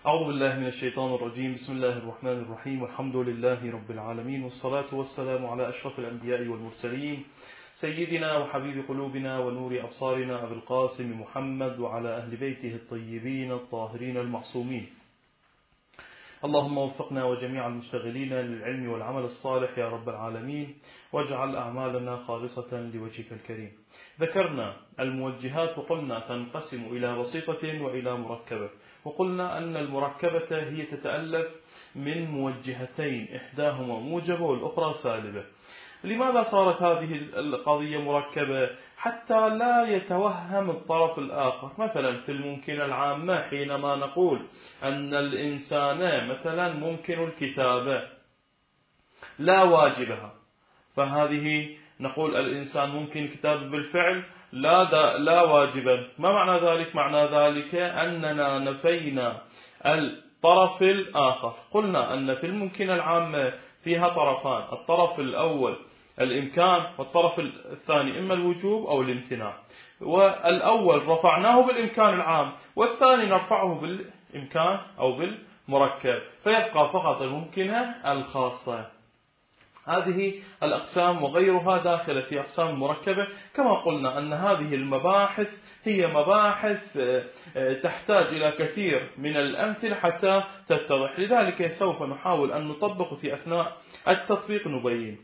أعوذ بالله من الشيطان الرجيم. بسم الله الرحمن الرحيم، والحمد لله رب العالمين، والصلاة والسلام على أشرف الأنبياء والمرسلين، سيدنا وحبيب قلوبنا ونور أبصارنا أبي القاسم محمد وعلى أهل بيته الطيبين الطاهرين المعصومين. اللهم وفقنا وجميع المشتغلين للعلم والعمل الصالح يا رب العالمين، واجعل أعمالنا خالصة لوجهك الكريم. ذكرنا الموجهات وقلنا تنقسم إلى بسيطة وإلى مركبة، وقلنا أن المركبة هي تتألف من موجهتين، إحداهما موجبة والأخرى سالبة. لماذا صارت هذه القضية مركبة؟ حتى لا يتوهم الطرف الآخر. مثلا في الممكن العامة حينما نقول أن الإنسان مثلا ممكن الكتابة لا واجبها، فهذه نقول الإنسان ممكن الكتابة بالفعل لا واجبا. ما معنى ذلك؟ معنى ذلك أننا نفينا الطرف الآخر. قلنا أن في الممكن العامة فيها طرفان، الطرف الأول الإمكان، والطرف الثاني إما الوجوب أو الامتناع. والأول رفعناه بالإمكان العام، والثاني نرفعه بالإمكان أو بالمركب، فيبقى فقط الممكنة الخاصة. هذه الأقسام وغيرها داخلة في أقسام المركبة. كما قلنا أن هذه المباحث هي مباحث تحتاج إلى كثير من الأمثلة حتى تتضح، لذلك سوف نحاول أن نطبق في أثناء التطبيق نبين.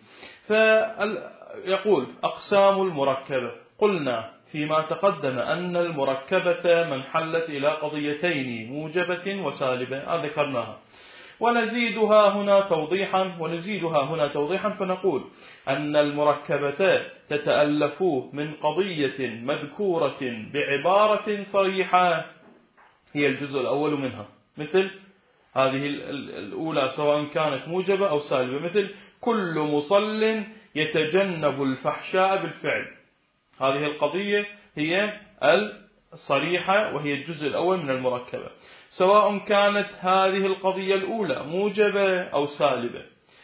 فيقول أقسام المركبة. قلنا فيما تقدم أن المركبة منحلت إلى قضيتين، موجبة وسالبة، ذكرناها. ونزيدها هنا توضيحا فنقول أن المركبة تتألف من قضية مذكورة بعبارة صريحة هي الجزء الأول منها، مثل هذه الأولى سواء كانت موجبة أو سالبة، مثل كل مصل يتجنب الفحشاء بالفعل. هذه القضية هي الصريحة وهي الجزء الأول من المركبة، سواء كانت هذه القضية الأولى موجبة أو سالبة.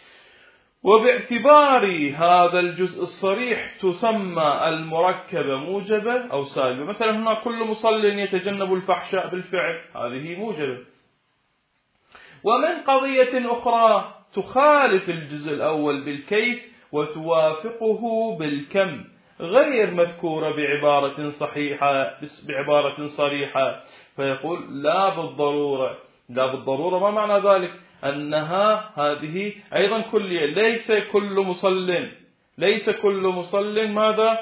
وباعتبار هذا الجزء الصريح تسمى المركبة موجبة أو سالبة. مثلا هنا كل مصل يتجنب الفحشاء بالفعل، هذه موجبة. ومن قضية أخرى تخالف الجزء الأول بالكيف وتوافقه بالكم، غير مذكورة بعبارة صريحة، فيقول لا بالضرورة. ما معنى ذلك؟ أنها هذه أيضا كلية. ليس كل مصل ماذا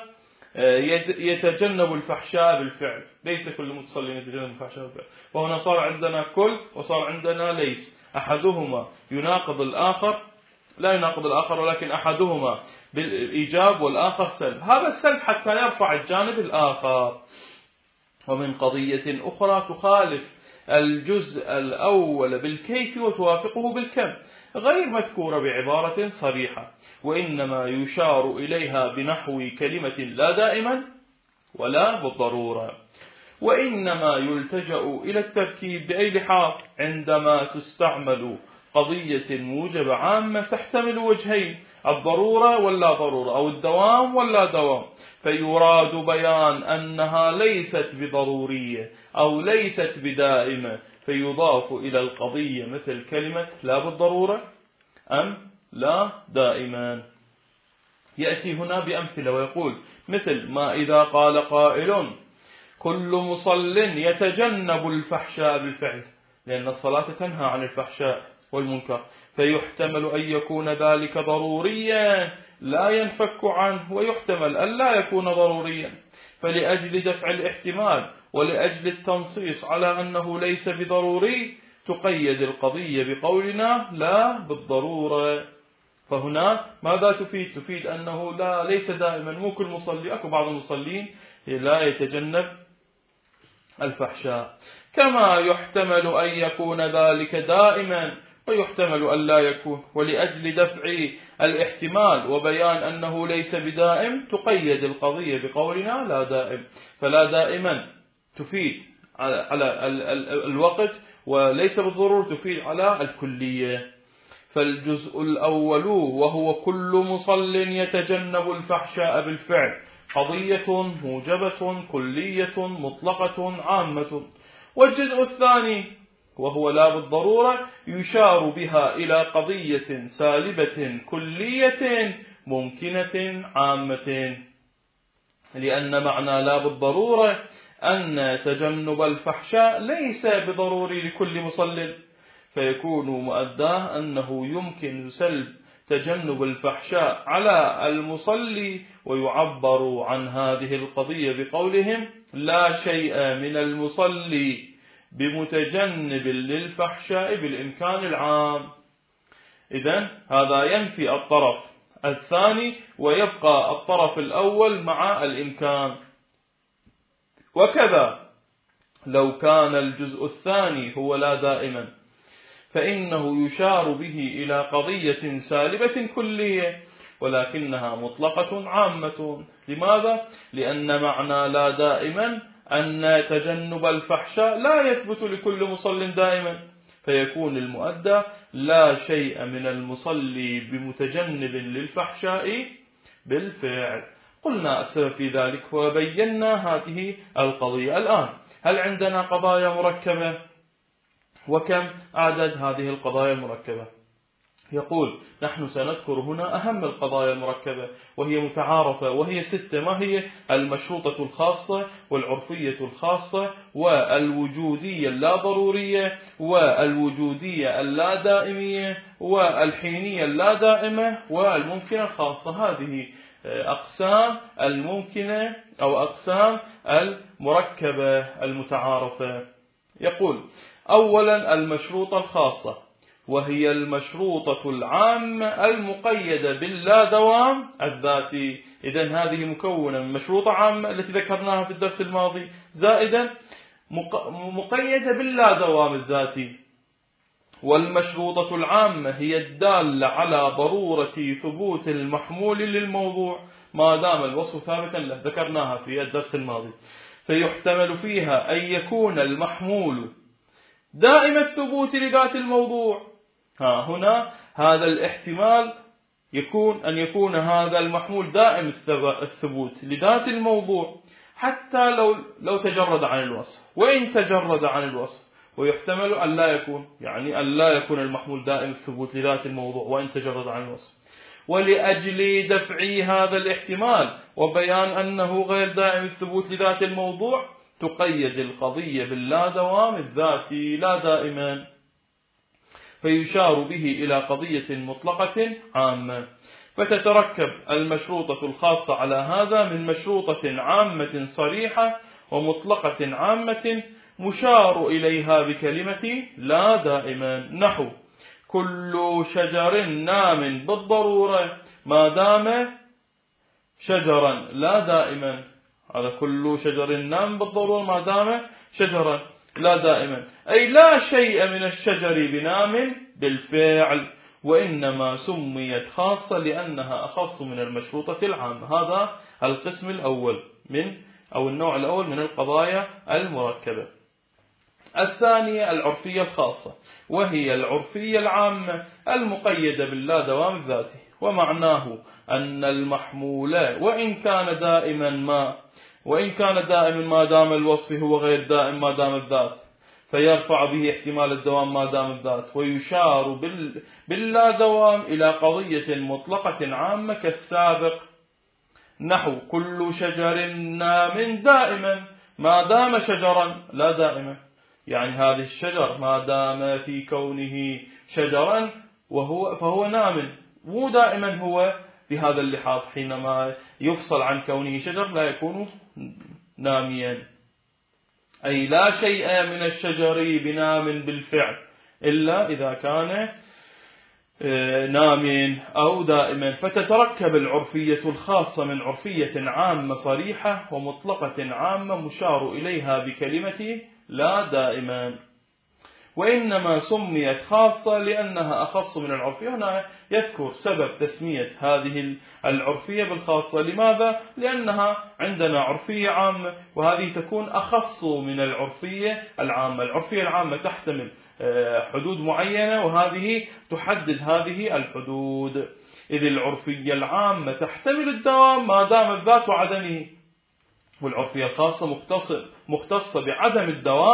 يتجنب الفحشاء بالفعل، ليس كل مصل يتجنب الفحشاء بالفعل. وهنا صار عندنا كل وصار عندنا ليس، أحدهما يناقض الآخر، لا يناقض الآخر، ولكن أحدهما بالإيجاب والآخر سلب. هذا السلب حتى يرفع الجانب الآخر. ومن قضية أخرى تخالف الجزء الأول بالكيف وتوافقه بالكم، غير مذكورة بعبارة صريحة، وإنما يشار إليها بنحو كلمة لا دائما ولا بالضرورة. وإنما يلتجأ إلى التركيب بأي لحاظ عندما تستعمل قضية موجبة عامة تحتمل وجهين، الضرورة ولا ضرورة، أو الدوام ولا دوام، فيراد بيان أنها ليست بضرورية أو ليست بدائمة، فيضاف إلى القضية مثل كلمة لا بالضرورة أم لا دائما. يأتي هنا بأمثلة ويقول مثل ما إذا قال قائل كل مصل يتجنب الفحشاء بالفعل، لأن الصلاة تنهى عن الفحشاء والمنكر، فيحتمل أن يكون ذلك ضروريا لا ينفك عنه، ويحتمل أن لا يكون ضروريا. فلأجل دفع الاحتمال ولأجل التنصيص على أنه ليس بضروري تقيد القضية بقولنا لا بالضرورة. فهنا ماذا تفيد؟ تفيد أنه ليس دائما، مو كل مصلي، أكو بعض المصلين لا يتجنب الفحشاء. كما يحتمل أن يكون ذلك دائما ويحتمل أن لا يكون، ولأجل دفع الاحتمال وبيان أنه ليس بدائم تقيد القضية بقولنا لا دائم. فلا دائما تفيد على الوقت، وليس بالضرورة تفيد على الكلية. فالجزء الأول وهو كل مصل يتجنب الفحشاء بالفعل قضية موجبة كلية مطلقة عامة. والجزء الثاني وهو لا بالضرورة يشار بها إلى قضية سالبة كلية ممكنة عامة، لأن معنى لا بالضرورة أن تجنب الفحشاء ليس بضروري لكل مصل، فيكون مؤداه أنه يمكن سلب تجنب الفحشاء على المصلي، ويعبر عن هذه القضية بقولهم لا شيء من المصلي بمتجنب للفحشاء بالإمكان العام. إذن هذا ينفي الطرف الثاني ويبقى الطرف الأول مع الإمكان. وكذا لو كان الجزء الثاني هو لا دائما، فإنه يشار به إلى قضية سالبة كلية ولكنها مطلقة عامة. لماذا؟ لأن معنى لا دائما أن تجنب الفحشاء لا يثبت لكل مصل دائما، فيكون المؤدى لا شيء من المصلي بمتجنب للفحشاء بالفعل. قلنا السبب في ذلك وبينا هذه القضية. الآن هل عندنا قضايا مركبة؟ وكم عدد هذه القضايا المركبة؟ يقول نحن سنذكر هنا أهم القضايا المركبة وهي متعارفة، وهي 6. ما هي؟ المشروطة الخاصة، والعرفية الخاصة، والوجودية اللا ضرورية، والوجودية اللا دائمية، والحينية اللا دائمة، والممكنة الخاصة. هذه أقسام الممكنة أو أقسام المركبة المتعارفة. يقول أولا المشروطة الخاصة، وهي المشروطة العامة المقيدة باللا دوام الذاتي. إذن هذه مكونة من مشروطة عامة التي ذكرناها في الدرس الماضي، زائدا مقيدة باللا دوام الذاتي. والمشروطة العامة هي الدالة على ضرورة ثبوت المحمول للموضوع ما دام الوصف ثابتا له، ذكرناها في الدرس الماضي. فيحتمل فيها أن يكون المحمول دائم الثبوت لذات الموضوع. هنا هذا الاحتمال أن يكون هذا المحمول دائم الثبوت لذات الموضوع حتى لو تجرد عن الوصف، وإن تجرد عن الوصف. ويحتمل أن لا يكون، يعني أن لا يكون المحمول دائم الثبوت لذات الموضوع وإن تجرد عن الوصف. ولأجل دفع هذا الاحتمال وبيان أنه غير دائم الثبوت لذات الموضوع تقيد القضية باللا دوام الذاتي لا دائما، فيشار به إلى قضية مطلقة عامة. فتتركب المشروطة الخاصة على هذا من مشروطة عامة صريحة ومطلقة عامة مشار إليها بكلمة لا دائما، نحو كل شجر نام بالضرورة ما دام شجرا لا دائما. هذا كل شجر نام بالضرورة ما دام شجرا لا دائما، أي لا شيء من الشجر بنام بالفعل، وإنما سميت خاصة لأنها أخص من المشروطة العامة. هذا القسم الأول أو النوع الأول من القضايا المركبة. الثانية العرفية الخاصة، وهي العرفية العامة المقيدة باللا دوام الذاتي. ومعناه أن المحمول وإن كان دائما ما دام الوصف هو غير دائم ما دام الذات، فيرفع به احتمال الدوام ما دام الذات، ويشار باللا دوام إلى قضية مطلقة عامة كالسابق، نحو كل شجر نام دائما ما دام شجرا لا دائما. يعني هذا الشجر ما دام في كونه شجرا فهو نام، مو دائما هو بهذا اللحاظ، حينما يفصل عن كونه شجر لا يكون ناميا. أي لا شيء من الشجر بنام بالفعل إلا إذا كان نام أو دائما. فتتركب العرفية الخاصة من عرفية عامة صريحة ومطلقة عامة مشار إليها بكلمة لا دائما. وإنما سميت خاصة لأنها أخص من العرفية. هنا يذكر سبب تسمية هذه العرفية بالخاصة. لماذا؟ لأنها عندنا عرفية عامة وهذه تكون أخص من العرفية العامة. العرفية العامة تحتمل حدود معينة وهذه تحدد هذه الحدود، إذ العرفية العامة تحتمل الدوام ما دام الذات وعدمه، والعرفية الخاصة مختصة بعدم الدوام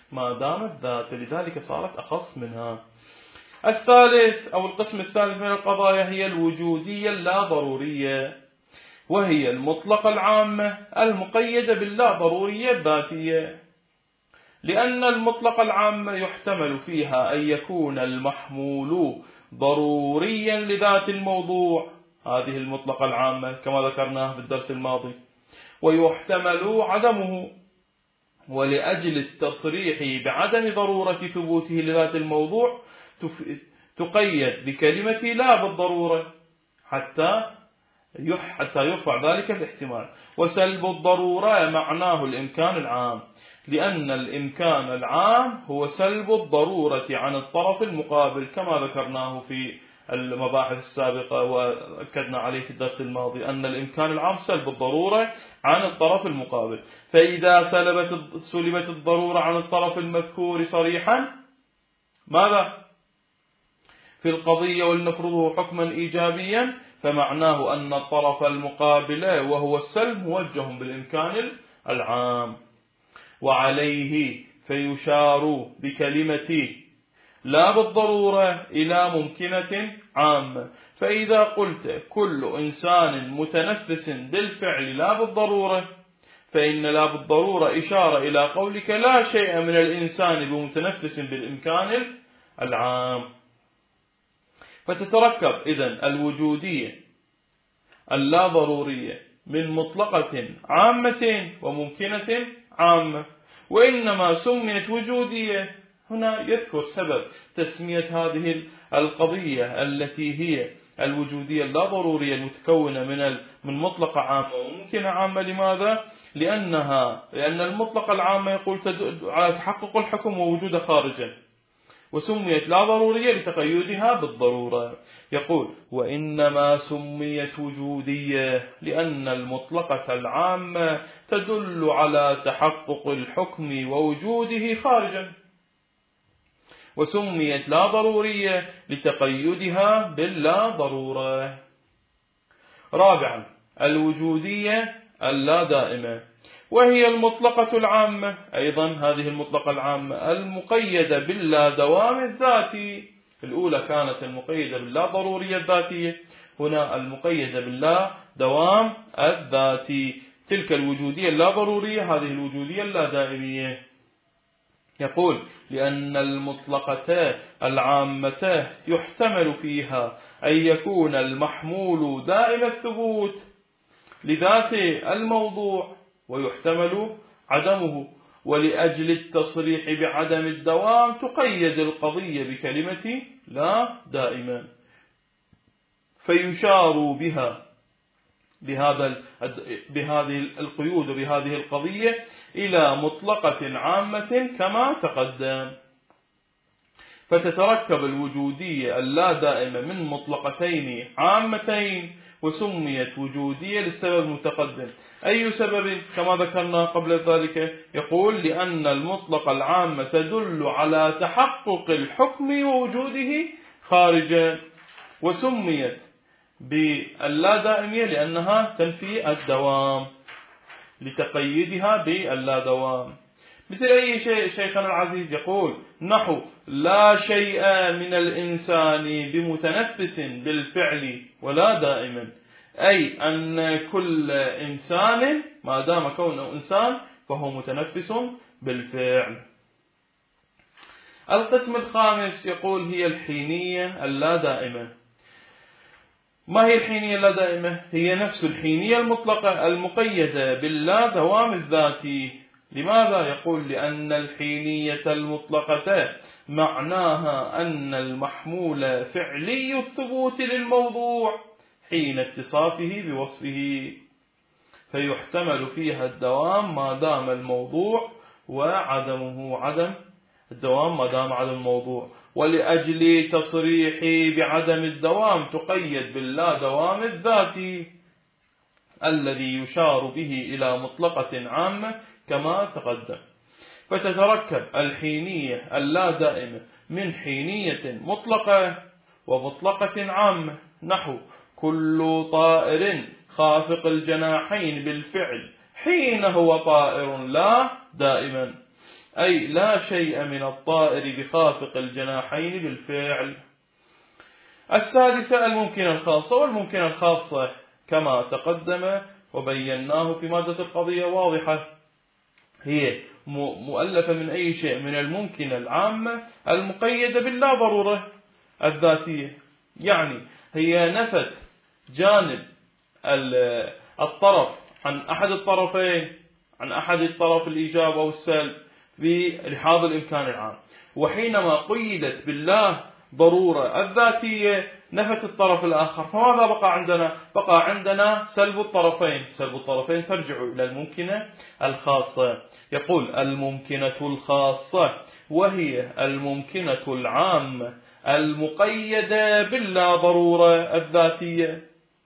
ما دامت ذات، لذلك صارت أخص منها. الثالث أو القسم الثالث من القضايا هي الوجودية اللا ضرورية، وهي المطلقة العامة المقيدة باللا ضرورية الذاتية. لأن المطلقة العامة يحتمل فيها أن يكون المحمول ضروريا لذات الموضوع، هذه المطلقة العامة كما ذكرناها في الدرس الماضي، ويحتمل عدمه، ولأجل التصريح بعدم ضرورة ثبوته لذات الموضوع تقيد بكلمة لا بالضرورة حتى يرفع ذلك الاحتمال. وسلب الضرورة معناه الإمكان العام، لأن الإمكان العام هو سلب الضرورة عن الطرف المقابل كما ذكرناه في المباحث السابقة وأكدنا عليه في الدرس الماضي، أن الإمكان العام سلب الضرورة عن الطرف المقابل. فإذا سلبت الضرورة عن الطرف المذكور صريحا ماذا في القضية ولنفرضه حكما إيجابيا، فمعناه أن الطرف المقابل وهو السلب موجه بالإمكان العام. وعليه فيشار بكلمة لا بالضرورة إلى ممكنة عامة. فإذا قلت كل إنسان متنفس بالفعل لا بالضرورة، فإن لا بالضرورة إشارة إلى قولك لا شيء من الإنسان بمتنفس بالإمكان العام. فتتركب إذن الوجودية اللا ضرورية من مطلقة عامة وممكنة عامة. وإنما سميت وجودية هنا يذكر سبب تسمية هذه القضية التي هي الوجودية اللا ضرورية المتكونة من مطلقة عامة وممكنة عامة. لماذا؟ لأن المطلقة العامة يقول تدل على تحقق الحكم ووجود خارجا، وسميت لا ضرورية لتقيدها بالضرورة. يقول وإنما سميت وجودية لأن المطلقة العامة تدل على تحقق الحكم ووجوده خارجا، وسميت لا ضرورية لتقيدها باللا ضرورة. رابعا الوجودية اللا دائمة، وهي المطلقة العامة أيضا، هذه المطلقة العامة المقيدة باللا دوام الذاتي. الأولى كانت المقيدة باللا ضرورية الذاتية، هنا المقيدة باللا دوام الذاتي. تلك الوجودية اللا ضرورية، هذه الوجودية اللا دائمية. يقول لأن المطلقة العامة يحتمل فيها أن يكون المحمول دائم الثبوت لذات الموضوع ويحتمل عدمه، ولأجل التصريح بعدم الدوام تقيد القضية بكلمة لا دائما، فيشار بهذه القيود وبهذه القضية إلى مطلقة عامة كما تقدم. فتتركب الوجودية اللا دائمة من مطلقتين عامتين، وسميت وجودية للسبب المتقدم. أي سبب؟ كما ذكرنا قبل ذلك، يقول لأن المطلقة العامة تدل على تحقق الحكم ووجوده خارجا، وسميت باللا دائمية لأنها تنفي الدوام لتقيدها باللا دوام. مثل أي شيء شيخنا العزيز يقول نحو لا شيء من الإنسان بمتنفس بالفعل ولا دائما، أي أن كل إنسان ما دام كونه إنسان فهو متنفس بالفعل. القسم الخامس يقول هي الحينية اللا دائمة. ما هي الحينية اللا دائمة؟ هي نفس الحينية المطلقة المقيدة باللا دوام الذاتي. لماذا؟ يقول لأن الحينية المطلقة معناها أن المحمول فعلي الثبوت للموضوع حين اتصافه بوصفه، فيحتمل فيها الدوام ما دام الموضوع وعدمه عدم الدوام ما دام عدم الموضوع. ولأجل تصريح بعدم الدوام تقيد باللا دوام الذاتي الذي يشار به إلى مطلقة عامة كما تقدم. فتتركب الحينية اللا دائمة من حينية مطلقة ومطلقة عامة، نحو كل طائر خافق الجناحين بالفعل حين هو طائر لا دائما، أي لا شيء من الطائر بخافق الجناحين بالفعل. السادسة الممكنة الخاصة، والممكنة الخاصة كما تقدم وبيناه في مادة القضية واضحة، هي مؤلفة من أي شيء من الممكنة العامة المقيدة باللا ضرورة الذاتية، يعني هي نفت جانب الطرف عن أحد الطرفين، عن أحد الطرف الإيجاب أو السلب بلحاظ الإمكان العام، وحينما قيدت بالله ضرورة الذاتية نفت الطرف الآخر، فماذا بقى عندنا؟ بقى عندنا سلب الطرفين. سلب الطرفين ترجع إلى الممكنة الخاصة. يقول الممكنة الخاصة وهي الممكنة العامة المقيدة باللا ضرورة الذاتية،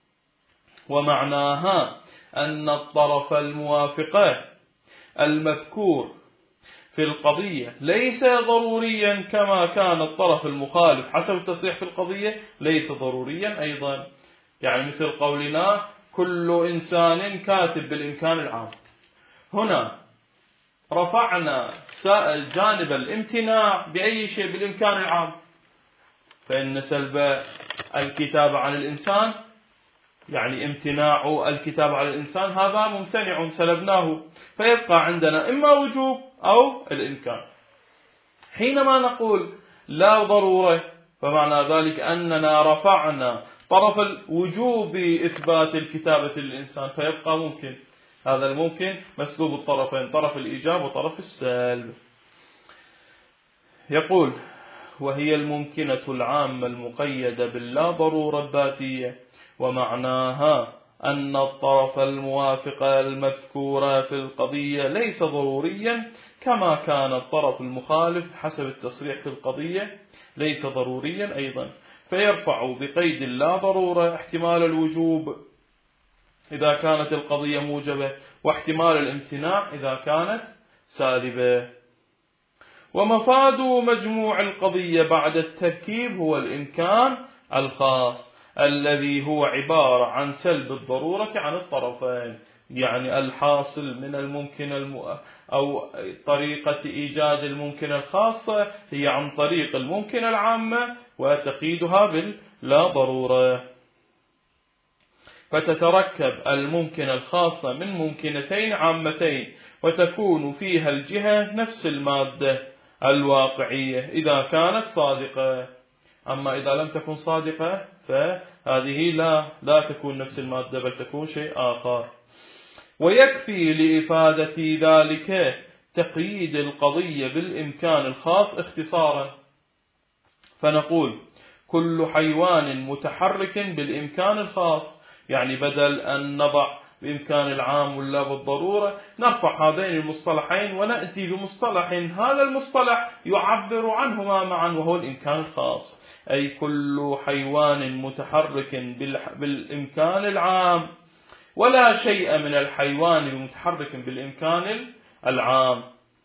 ومعناها أن الطرف الموافق المذكور في القضية ليس ضروريا كما كان الطرف المخالف حسب التصريح في القضية ليس ضروريا أيضا. يعني مثل قولنا كل إنسان كاتب بالإمكان العام، هنا رفعنا جانب الامتناع بأي شيء بالإمكان العام، فإن سلب الكتابة عن الإنسان يعني امتناع الكتابة على الإنسان هذا ممتنع سلبناه، فيبقى عندنا إما وجوب أو الإمكان. حينما نقول لا ضرورة فمعنى ذلك أننا رفعنا طرف الوجوب إثبات الكتابة للإنسان، فيبقى ممكن. هذا الممكن مسلوب الطرفين، طرف الإيجاب وطرف السلب. يقول وهي الممكنة العامة المقيدة باللا ضرورة الذاتية، ومعناها أن الطرف الموافق المذكور في القضية ليس ضروريا كما كان الطرف المخالف حسب التصريح في القضية ليس ضروريا أيضا، فيرفع بقيد اللا ضرورة احتمال الوجوب إذا كانت القضية موجبة، واحتمال الامتناع إذا كانت سالبة. ومفاد مجموع القضية بعد التركيب هو الإمكان الخاص الذي هو عبارة عن سلب الضرورة عن الطرفين، يعني الحاصل من الممكن أو طريقة إيجاد الممكن الخاصة هي عن طريق الممكن العامة وتقييدها باللا ضرورة، فتتركب الممكن الخاصة من ممكنتين عامتين، وتكون فيها الجهة نفس المادة الواقعية إذا كانت صادقة. أما إذا لم تكن صادقة فهذه لا تكون نفس المادة بل تكون شيء آخر. ويكفي لإفادة ذلك تقييد القضية بالإمكان الخاص اختصارا، فنقول كل حيوان متحرك بالإمكان الخاص، يعني بدل أن نضع بإمكان العام ولا بالضرورة نرفع هذين المصطلحين ونأتي بمصطلح هذا المصطلح يعبر عنهما معا وهو الإمكان الخاص، أي كل حيوان متحرك بالإمكان العام، ولا شيء من الحيوان متحرك بالإمكان العام.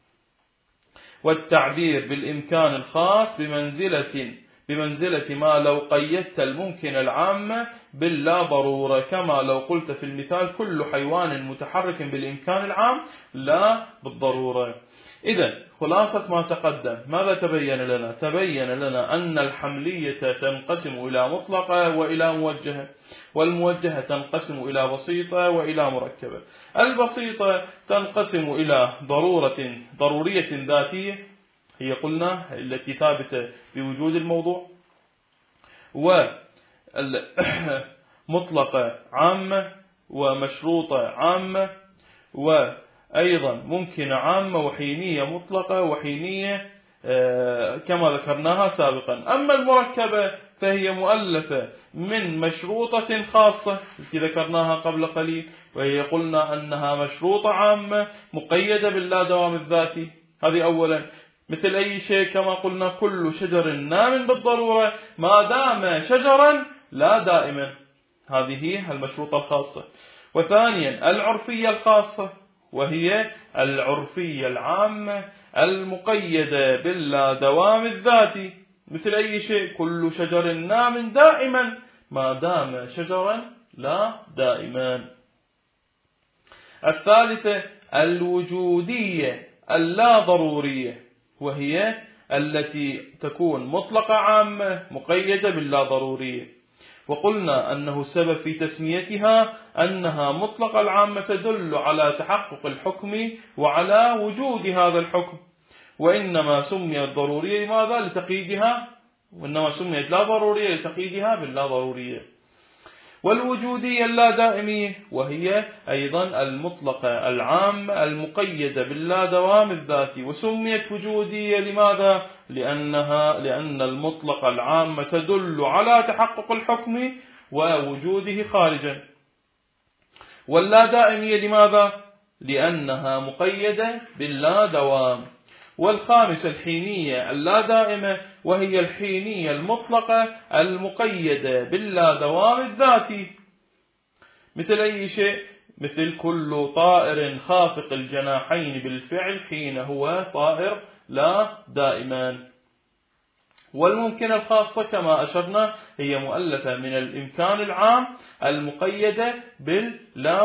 والتعبير بالإمكان الخاص بمنزلة ما لو قيدت الممكن العام باللا ضرورة، كما لو قلت في المثال كل حيوان متحرك بالإمكان العام لا بالضرورة. إذن خلاصة ما تقدم ماذا تبين لنا؟ تبين لنا أن الحملية تنقسم إلى مطلقة وإلى موجهة، والموجهة تنقسم إلى بسيطة وإلى مركبة. البسيطة تنقسم إلى ضرورية ذاتية هي قلنا التي ثابتة بوجود الموضوع، ومطلقة عامة ومشروطة عامة، وأيضا ممكنة عامة وحينية مطلقة وحينية كما ذكرناها سابقا. أما المركبة فهي مؤلفة من مشروطة خاصة التي ذكرناها قبل قليل، وهي قلنا أنها مشروطة عامة مقيدة باللا دوام الذاتي، هذه أولا. مثل أي شيء كما قلنا كل شجر نام بالضرورة ما دام شجرا لا دائما، هذه المشروطة الخاصة. وثانيا العرفية الخاصة، وهي العرفية العامة المقيدة باللا دوام الذاتي، مثل أي شيء كل شجر نام دائما ما دام شجرا لا دائما. الثالثة الوجودية اللا ضرورية، وهي التي تكون مطلقة عامة مقيدة باللا ضرورية. وقلنا أنه السبب في تسميتها أنها مطلقة العامة تدل على تحقق الحكم وعلى وجود هذا الحكم، وإنما سميت ضرورية لماذا؟ لتقييدها، وإنما سميت لا ضرورية لتقييدها باللا ضرورية. والوجودية اللا دائمية، وهي أيضا المطلقة العامة المقيدة باللا دوام الذاتي، وسميت وجودية لماذا؟ لأن المطلقة العامة تدل على تحقق الحكم ووجوده خارجا. واللا دائمية لماذا؟ لأنها مقيدة باللا دوام. والخامس الحينية اللا دائمة، وهي الحينية المطلقة المقيدة باللا دوام الذاتي. مثل أي شيء؟ مثل كل طائر خافق الجناحين بالفعل حين هو طائر لا دائما. والممكن الخاصة كما أشرنا هي مؤلفة من الإمكان العام المقيدة باللا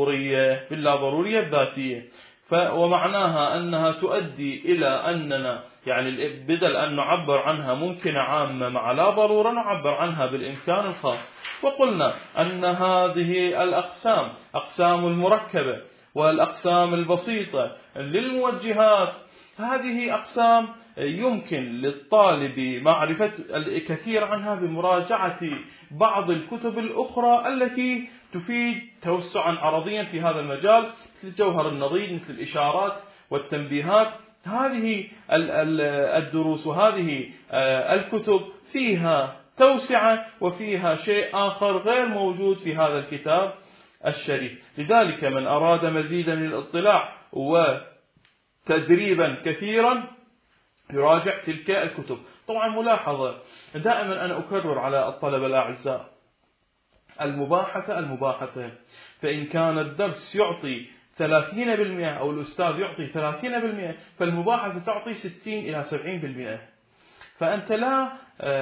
ضرورية الذاتية. ومعناها أنها تؤدي إلى أننا يعني بدل أن نعبر عنها ممكنة عامة مع لا ضرورة نعبر عنها بالإمكان الخاص. وقلنا أن هذه الأقسام أقسام المركبة والأقسام البسيطة للموجهات، هذه أقسام يمكن للطالب معرفة الكثير عنها بمراجعة بعض الكتب الأخرى التي تفيد توسعا عرضيا في هذا المجال، مثل جوهر النظير، مثل الإشارات والتنبيهات. هذه الدروس وهذه الكتب فيها توسعة وفيها شيء آخر غير موجود في هذا الكتاب الشريف. لذلك من أراد مزيدا من الاطلاع وتدريبا كثيرا يراجع تلك الكتب. طبعا ملاحظة دائما أنا أكرر على الطلبة الأعزاء، المباحثة فإن كان الدرس يعطي 30% أو الأستاذ يعطي 30%، فالمباحثة تعطي 60 إلى 70%. فأنت لا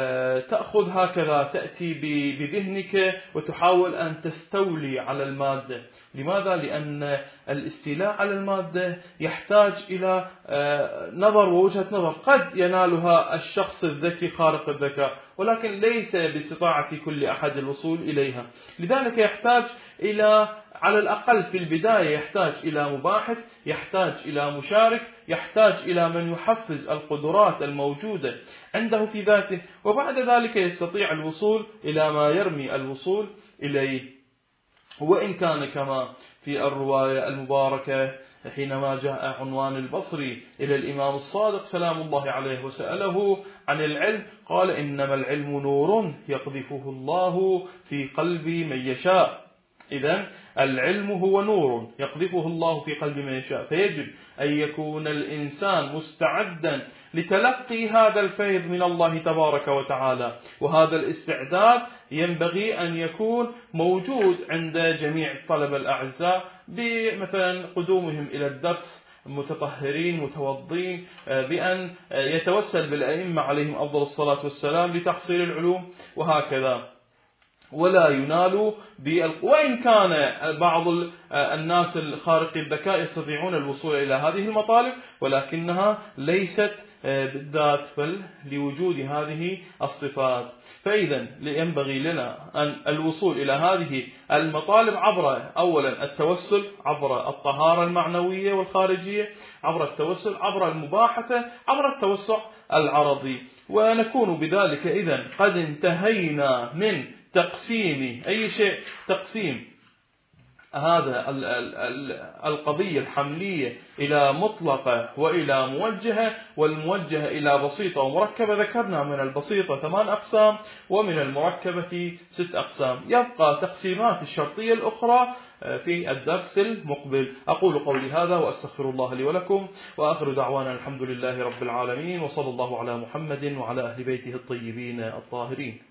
تأخذ هكذا تأتي بذهنك وتحاول أن تستولي على المادة. لماذا؟ لأن الاستيلاء على المادة يحتاج إلى نظر ووجهة نظر قد ينالها الشخص الذكي خارق الذكاء، ولكن ليس باستطاعة كل أحد الوصول إليها. لذلك يحتاج إلى على الأقل في البداية يحتاج إلى مباحث، يحتاج إلى مشارك، يحتاج إلى من يحفز القدرات الموجودة عنده في ذاته، وبعد ذلك يستطيع الوصول إلى ما يرمي الوصول إليه. وإن كان كما في الرواية المباركة حينما جاء عنوان البصري إلى الإمام الصادق سلام الله عليه وسأله عن العلم قال إنما العلم نور يقذفه الله في قلب من يشاء. إذن العلم هو نور يقذفه الله في قلب من يشاء، فيجب أن يكون الإنسان مستعدا لتلقي هذا الفيض من الله تبارك وتعالى. وهذا الاستعداد ينبغي أن يكون موجود عند جميع الطلبة الأعزاء، بمثلا قدومهم إلى الدرس متطهرين متوضين، بأن يتوسل بالأئمة عليهم أفضل الصلاة والسلام لتحصيل العلوم، وهكذا. ولا ينال وإن كان بعض الناس الخارق الذكاء يستطيعون الوصول إلى هذه المطالب، ولكنها ليست بالذات بل لوجود هذه الصفات. فإذا ينبغي لنا أن الوصول إلى هذه المطالب عبر أولا التوسل، عبر الطهارة المعنوية والخارجية، عبر التوسل، عبر المباحثة، عبر التوسع العرضي. ونكون بذلك إذن قد انتهينا من تقسيم أي شيء، تقسيم هذا القضية الحملية إلى مطلقة وإلى موجهة، والموجهة إلى بسيطة ومركبة. ذكرنا من البسيطة 8 أقسام ومن المركبة 6 أقسام. يبقى تقسيمات الشرطية الأخرى في الدرس المقبل. أقول قولي هذا وأستغفر الله لي ولكم، وآخر دعوانا الحمد لله رب العالمين، وصلى الله على محمد وعلى أهل بيته الطيبين الطاهرين.